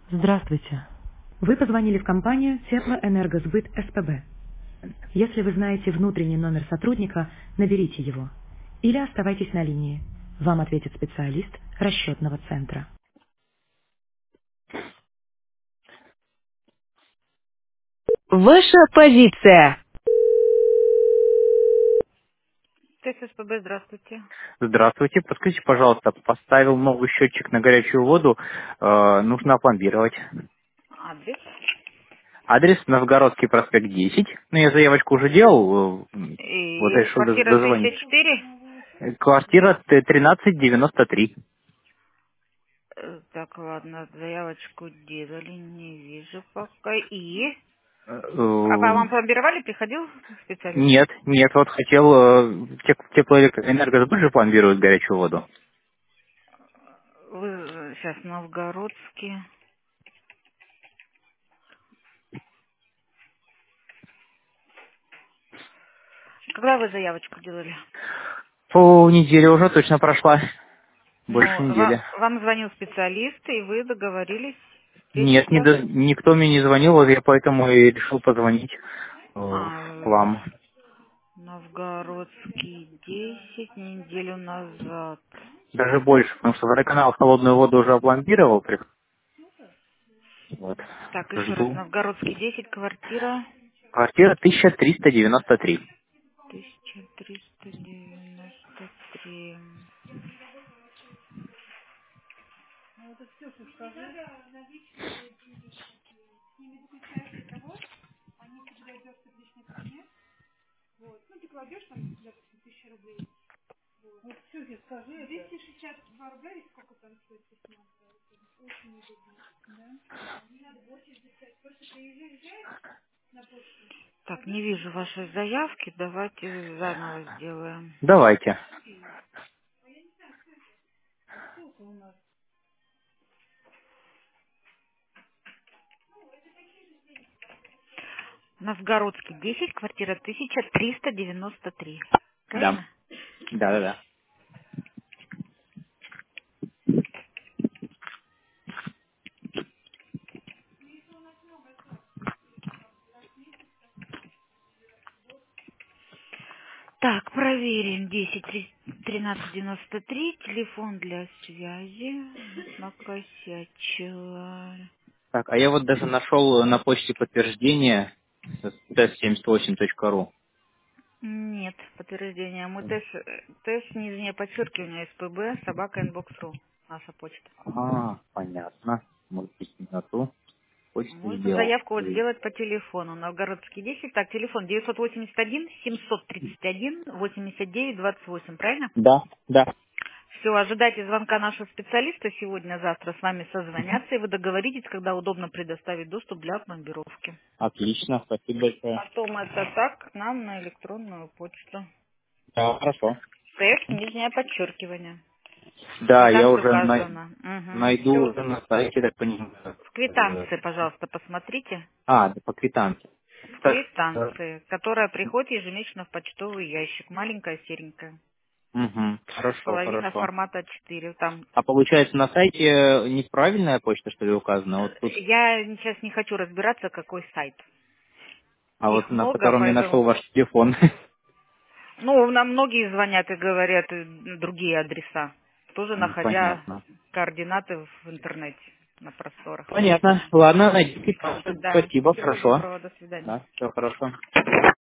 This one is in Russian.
Здравствуйте. Вы позвонили в компанию Теплоэнергосбыт СПБ. Если вы знаете внутренний номер сотрудника, наберите его. Или оставайтесь на линии. Вам ответит специалист расчетного центра. Ваша позиция. ТССПБ, здравствуйте. Здравствуйте, подскажите, пожалуйста, поставил новый счетчик на горячую воду, нужно опломбировать. Адрес. Адрес Новгородский проспект 10. Ну, я заявочку уже делал, вот И решил квартира дозвонить. 204. Квартира 1393. Так, ладно, заявочку делали, не вижу пока. И? А Э, вам пломбировали, приходил специалист? Нет, нет, вот хотел, теплоэнергосбыт же пломбирует горячую воду. Вы сейчас Новгородский. Когда вы заявочку делали? Неделя уже точно прошла, Ну, больше недели. вам звонил специалист, и вы договорились Нет, встретиться. никто мне не звонил, вот я поэтому и решил позвонить к А, вам. Новгородский 10 неделю назад. Даже больше, потому что водоканал холодную воду уже опломбировал. Вот. Так, еще раз. Жду. Новгородский 10, квартира Квартира 1393. 1393. Так, не вижу вашей заявки. Давайте заново сделаем. Давайте. Новгородский 10, квартира 1393. Да. Правильно? Да. Так, проверим. 10 1393. Телефон для связи. Накосячила. Так, а я вот даже нашел на почте подтверждение test78.ru. Нет, подтверждения. Мы тест нижнее подчеркивание СПБ, собака inbox.ru. Наша почта. Понятно. Вот минуту. Почту Можно сделал. заявку вот сделать по телефону. Новгородский 10. Так, телефон 981 731 89 28. Правильно? Да. Все, ожидайте звонка нашего специалиста сегодня-завтра с вами созвонятся, и вы договоритесь, когда удобно предоставить доступ для пломбировки. Отлично, спасибо большое. Потом это так к нам на электронную почту. Да, хорошо. Тест, нижнее подчеркивание. В Да, я квитанции уже указано. найду Все. уже на сайте, так понимаю. В квитанции, пожалуйста, посмотрите. Да, по квитанции. В Так, квитанции, которая приходит ежемесячно в почтовый ящик. Маленькая, серенькая. Хорошо, Половина хорошо. формата А4. Там А получается, на сайте неправильная почта, что ли, указана? Вот тут, я сейчас не хочу разбираться, какой сайт. а вот Их на много, котором я нашел поэтому... ваш телефон. Ну, нам многие звонят и говорят другие адреса, тоже находя Понятно. координаты в интернете на просторах. Понятно. Ладно, найди квитанцию. Да, Спасибо, всего хорошо. доброго, до свидания. Да, все хорошо.